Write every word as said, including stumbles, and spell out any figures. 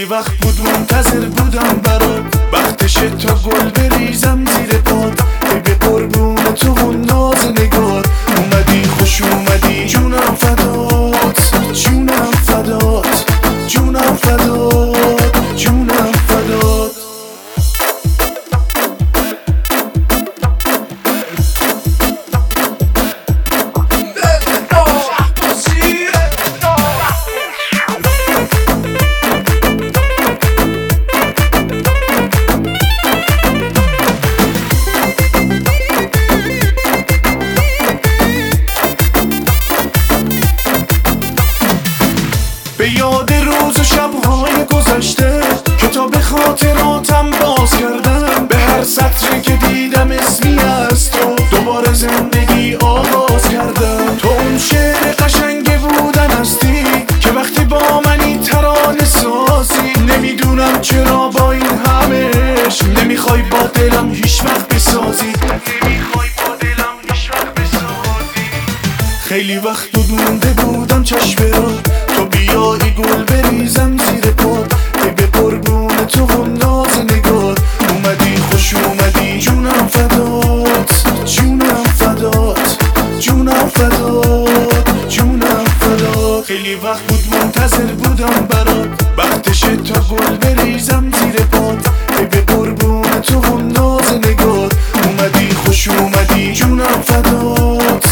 وقت بود منتظر بودم برات، وقتشه تا گل بریزم زیر پات. ای به قربون تو و ناز نگات، اومدی خوش اومدی جونم فدات، جونم فدات، جونم فدات، جونم فدات. به یاد روز و شبهای گذشته کتاب خاطراتم باز کردم، به هر سطری که دیدم اسمی از تو دوباره زندگی آغاز کردم. تو اون شعر قشنگ بودن هستی که وقتی با منی ترانه سازی، نمیدونم چرا با این همش نمیخوای با دلم هیچ وقت بسازی، نمیخوای با دلم هیچ وقت بسازی. خیلی وقت بود مونده بودم چشم را، تو بیایی گل بریزم زیر پات. ای به قربون تو و ناز نگات، اومدی خوش اومدی جونم فدات، جونم فدات، جونم فدات، جونم فدات. خیلی وقت بود منتظر بودم برات، وقتشه تا گل بریزم زیر پات. ای به قربون تو و ناز نگات، اومدی خوش اومدی جونم فدات،